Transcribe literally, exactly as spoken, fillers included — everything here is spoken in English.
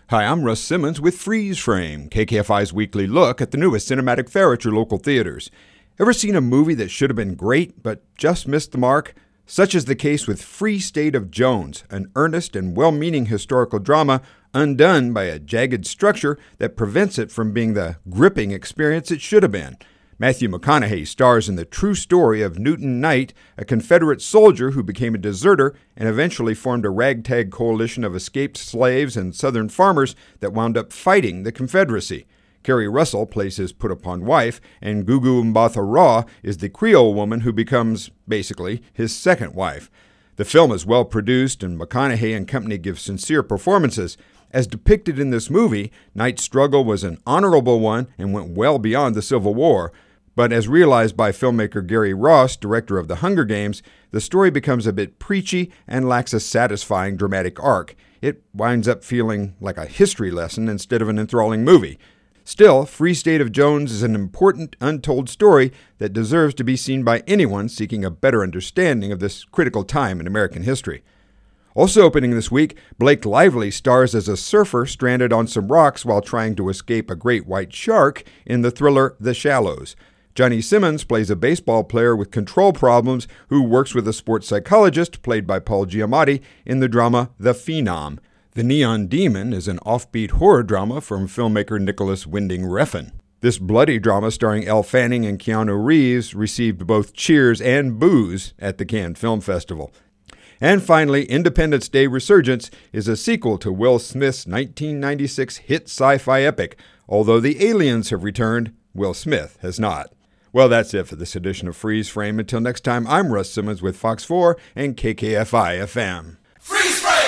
Hi, I'm Russ Simmons with Freeze Frame, K K F I's weekly look at the newest cinematic fare at your local theaters. Ever seen a movie that should have been great but just missed the mark? Such is the case with Free State of Jones, an earnest and well-meaning historical drama undone by a jagged structure that prevents it from being the gripping experience it should have been. Matthew McConaughey stars in the true story of Newton Knight, a Confederate soldier who became a deserter and eventually formed a ragtag coalition of escaped slaves and Southern farmers that wound up fighting the Confederacy. Kerry Russell plays his put-upon wife, and Gugu Mbatha Raw is the Creole woman who becomes, basically, his second wife. The film is well-produced, and McConaughey and company give sincere performances. As depicted in this movie, Knight's struggle was an honorable one and went well beyond the Civil War. But as realized by filmmaker Gary Ross, director of The Hunger Games, the story becomes a bit preachy and lacks a satisfying dramatic arc. It winds up feeling like a history lesson instead of an enthralling movie. Still, Free State of Jones is an important, untold story that deserves to be seen by anyone seeking a better understanding of this critical time in American history. Also opening this week, Blake Lively stars as a surfer stranded on some rocks while trying to escape a great white shark in the thriller The Shallows. Johnny Simmons plays a baseball player with control problems who works with a sports psychologist, played by Paul Giamatti, in the drama The Phenom. The Neon Demon is an offbeat horror drama from filmmaker Nicholas Winding Refn. This bloody drama starring Elle Fanning and Keanu Reeves received both cheers and boos at the Cannes Film Festival. And finally, Independence Day Resurgence is a sequel to Will Smith's nineteen ninety-six hit sci-fi epic. Although the aliens have returned, Will Smith has not. Well, that's it for this edition of Freeze Frame. Until next time, I'm Russ Simmons with Fox four and K K F I F M. Freeze Frame!